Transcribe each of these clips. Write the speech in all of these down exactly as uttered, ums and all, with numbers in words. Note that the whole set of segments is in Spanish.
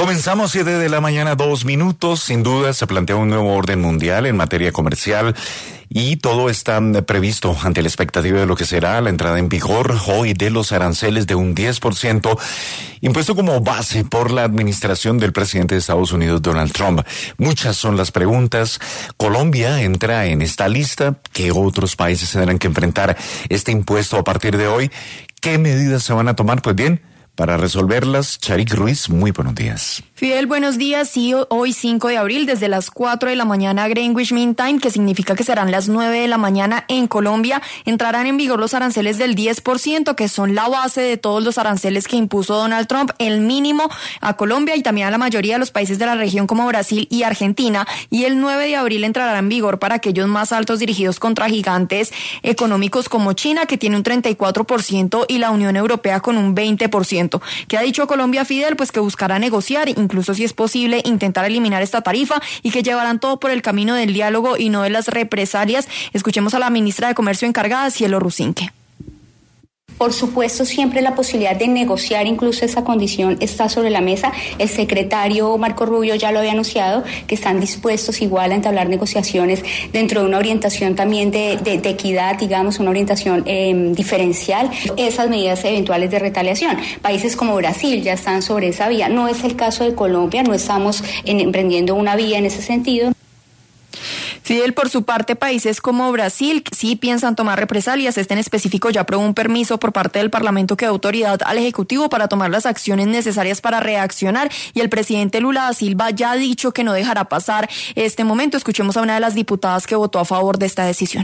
Comenzamos siete de la mañana, dos minutos. Sin duda se plantea un nuevo orden mundial en materia comercial y todo está previsto ante la expectativa de lo que será la entrada en vigor hoy de los aranceles de un diez por ciento, impuesto como base por la administración del presidente de Estados Unidos, Donald Trump. Muchas son las preguntas. Colombia entra en esta lista. ¿Qué otros países tendrán que enfrentar este impuesto a partir de hoy? ¿Qué medidas se van a tomar? Pues bien, para resolverlas, Charik Ruiz, muy buenos días. Fidel, buenos días. Sí, hoy cinco de abril, desde las cuatro de la mañana Greenwich Mean Time, que significa que serán las nueve de la mañana en Colombia, entrarán en vigor los aranceles del diez por ciento, que son la base de todos los aranceles que impuso Donald Trump, el mínimo a Colombia y también a la mayoría de los países de la región como Brasil y Argentina. Y el nueve de abril entrará en vigor para aquellos más altos dirigidos contra gigantes económicos como China, que tiene un treinta y cuatro por ciento, y la Unión Europea con un veinte por ciento. ¿Qué ha dicho Colombia, Fidel? Pues que buscará negociar, incluso si es posible, intentar eliminar esta tarifa, y que llevarán todo por el camino del diálogo y no de las represalias. Escuchemos a la ministra de Comercio encargada, Cielo Rusinque. Por supuesto, siempre la posibilidad de negociar incluso esa condición está sobre la mesa. El secretario Marco Rubio ya lo había anunciado, que están dispuestos igual a entablar negociaciones dentro de una orientación también de, de, de equidad, digamos, una orientación eh, diferencial. Esas medidas eventuales de retaliación. Países como Brasil ya están sobre esa vía. No es el caso de Colombia, no estamos en, emprendiendo una vía en ese sentido. Fidel, por su parte, países como Brasil sí piensan tomar represalias. Este en específico ya aprobó un permiso por parte del Parlamento que da autoridad al Ejecutivo para tomar las acciones necesarias para reaccionar, y el presidente Lula da Silva ya ha dicho que no dejará pasar este momento. Escuchemos a una de las diputadas que votó a favor de esta decisión.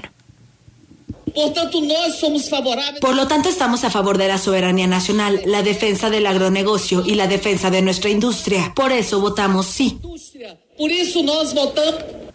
Por lo tanto, estamos a favor de la soberanía nacional, la defensa del agronegocio y la defensa de nuestra industria. Por eso votamos sí. Por eso nos votamos.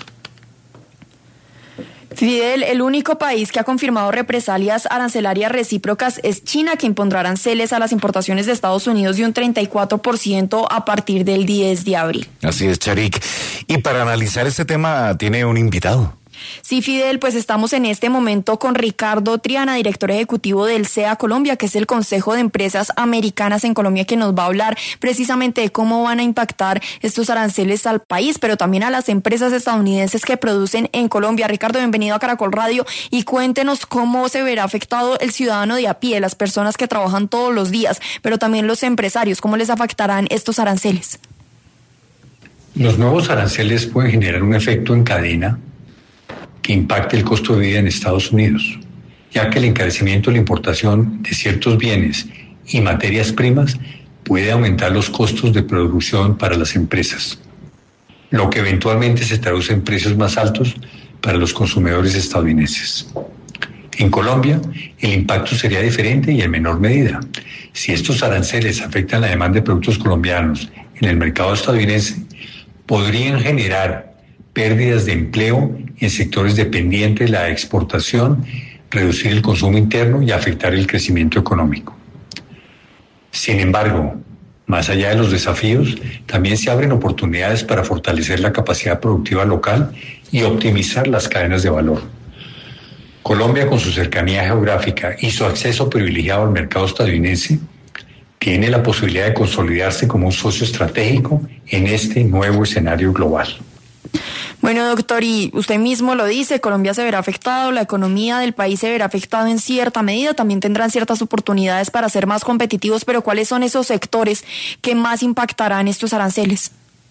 Fidel, el único país que ha confirmado represalias arancelarias recíprocas es China, que impondrá aranceles a las importaciones de Estados Unidos de un treinta y cuatro por ciento a partir del diez de abril. Así es, Charik. Y para analizar este tema tiene un invitado. Sí, Fidel, pues estamos en este momento con Ricardo Triana, director ejecutivo del C E A Colombia, que es el Consejo de Empresas Americanas en Colombia, que nos va a hablar precisamente de cómo van a impactar estos aranceles al país, pero también a las empresas estadounidenses que producen en Colombia. Ricardo, bienvenido a Caracol Radio y cuéntenos cómo se verá afectado el ciudadano de a pie, las personas que trabajan todos los días, pero también los empresarios, cómo les afectarán estos aranceles. Los nuevos aranceles pueden generar un efecto en cadena que impacte el costo de vida en Estados Unidos, ya que el encarecimiento de la importación de ciertos bienes y materias primas puede aumentar los costos de producción para las empresas, lo que eventualmente se traduce en precios más altos para los consumidores estadounidenses. En Colombia, el impacto sería diferente y en menor medida. Si estos aranceles afectan la demanda de productos colombianos en el mercado estadounidense, podrían generar pérdidas de empleo en sectores dependientes de la exportación, reducir el consumo interno y afectar el crecimiento económico. Sin embargo, más allá de los desafíos, también se abren oportunidades para fortalecer la capacidad productiva local y optimizar las cadenas de valor. Colombia, con su cercanía geográfica y su acceso privilegiado al mercado estadounidense, tiene la posibilidad de consolidarse como un socio estratégico en este nuevo escenario global. Bueno, doctor, y usted mismo lo dice, Colombia se verá afectado, la economía del país se verá afectado en cierta medida, también tendrán ciertas oportunidades para ser más competitivos, pero ¿cuáles son esos sectores que más impactarán estos aranceles?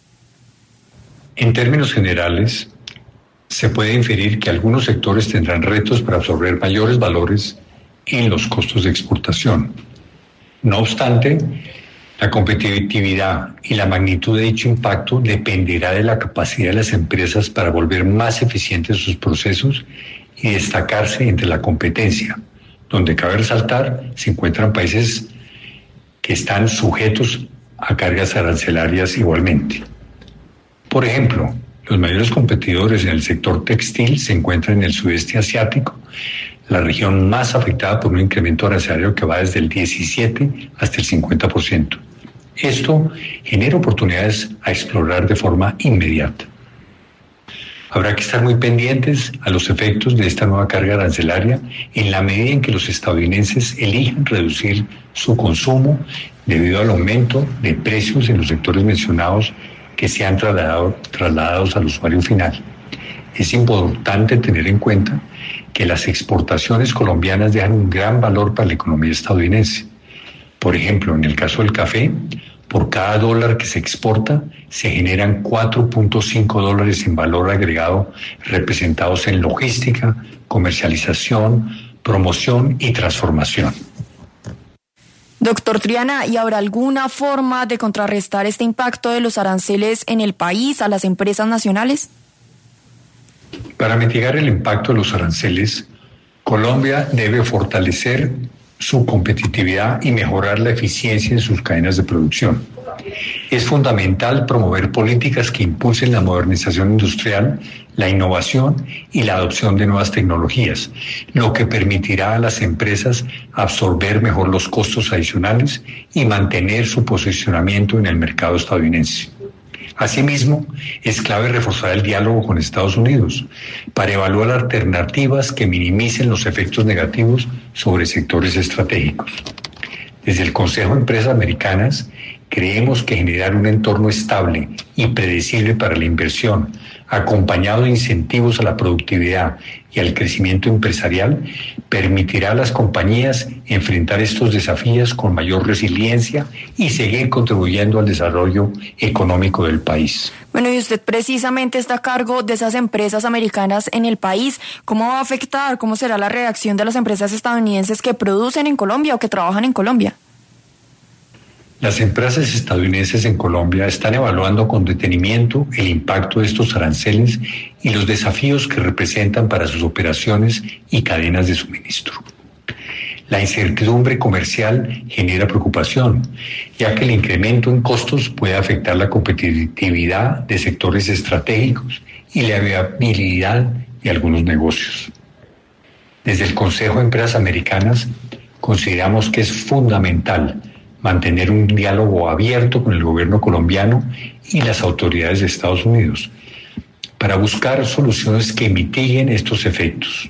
En términos generales, se puede inferir que algunos sectores tendrán retos para absorber mayores valores en los costos de exportación. No obstante, la competitividad y la magnitud de dicho impacto dependerá de la capacidad de las empresas para volver más eficientes sus procesos y destacarse entre la competencia, donde cabe resaltar se encuentran países que están sujetos a cargas arancelarias igualmente. Por ejemplo, los mayores competidores en el sector textil se encuentran en el sudeste asiático, la región más afectada por un incremento arancelario que va desde el diecisiete hasta el cincuenta por ciento. Esto genera oportunidades a explorar de forma inmediata. Habrá que estar muy pendientes a los efectos de esta nueva carga arancelaria en la medida en que los estadounidenses elijan reducir su consumo debido al aumento de precios en los sectores mencionados que se han trasladado, trasladados al usuario final. Es importante tener en cuenta que las exportaciones colombianas dejan un gran valor para la economía estadounidense. Por ejemplo, en el caso del café, por cada dólar que se exporta, se generan cuatro punto cinco dólares en valor agregado representados en logística, comercialización, promoción y transformación. Doctor Triana, ¿y habrá alguna forma de contrarrestar este impacto de los aranceles en el país a las empresas nacionales? Para mitigar el impacto de los aranceles, Colombia debe fortalecer su competitividad y mejorar la eficiencia en sus cadenas de producción. Es fundamental promover políticas que impulsen la modernización industrial, la innovación y la adopción de nuevas tecnologías, lo que permitirá a las empresas absorber mejor los costos adicionales y mantener su posicionamiento en el mercado estadounidense. Asimismo, es clave reforzar el diálogo con Estados Unidos para evaluar alternativas que minimicen los efectos negativos sobre sectores estratégicos. Desde el Consejo de Empresas Americanas, creemos que generar un entorno estable y predecible para la inversión, acompañado de incentivos a la productividad y al crecimiento empresarial, permitirá a las compañías enfrentar estos desafíos con mayor resiliencia y seguir contribuyendo al desarrollo económico del país. Bueno, y usted precisamente está a cargo de esas empresas americanas en el país. ¿Cómo va a afectar, cómo será la reacción de las empresas estadounidenses que producen en Colombia o que trabajan en Colombia? Las empresas estadounidenses en Colombia están evaluando con detenimiento el impacto de estos aranceles y los desafíos que representan para sus operaciones y cadenas de suministro. La incertidumbre comercial genera preocupación, ya que el incremento en costos puede afectar la competitividad de sectores estratégicos y la viabilidad de algunos negocios. Desde el Consejo de Empresas Americanas consideramos que es fundamental mantener un diálogo abierto con el gobierno colombiano y las autoridades de Estados Unidos para buscar soluciones que mitiguen estos efectos.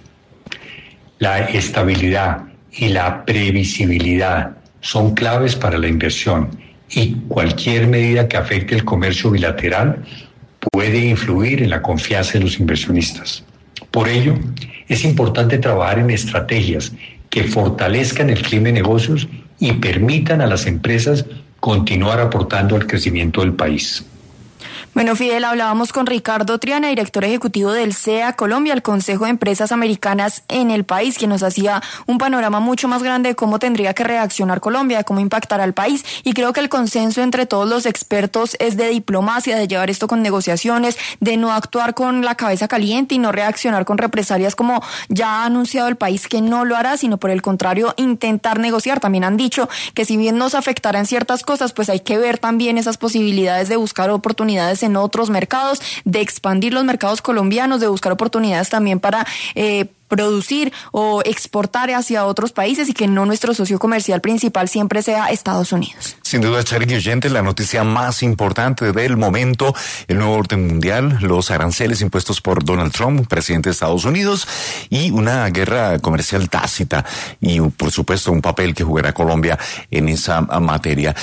La estabilidad y la previsibilidad son claves para la inversión y cualquier medida que afecte el comercio bilateral puede influir en la confianza de los inversionistas. Por ello, es importante trabajar en estrategias que fortalezcan el clima de negocios y permitan a las empresas continuar aportando al crecimiento del país. Bueno, Fidel, hablábamos con Ricardo Triana, director ejecutivo del C E A Colombia, el Consejo de Empresas Americanas en el país, que nos hacía un panorama mucho más grande de cómo tendría que reaccionar Colombia, de cómo impactará al país. Y creo que el consenso entre todos los expertos es de diplomacia, de llevar esto con negociaciones, de no actuar con la cabeza caliente y no reaccionar con represalias como ya ha anunciado el país que no lo hará, sino por el contrario, intentar negociar. También han dicho que si bien nos afectará en ciertas cosas, pues hay que ver también esas posibilidades de buscar oportunidades en otros mercados, de expandir los mercados colombianos, de buscar oportunidades también para eh, producir o exportar hacia otros países y que no nuestro socio comercial principal siempre sea Estados Unidos. Sin duda, Charly oyentes, la noticia más importante del momento, el nuevo orden mundial, los aranceles impuestos por Donald Trump, presidente de Estados Unidos, y una guerra comercial tácita y, por supuesto, un papel que jugará Colombia en esa materia.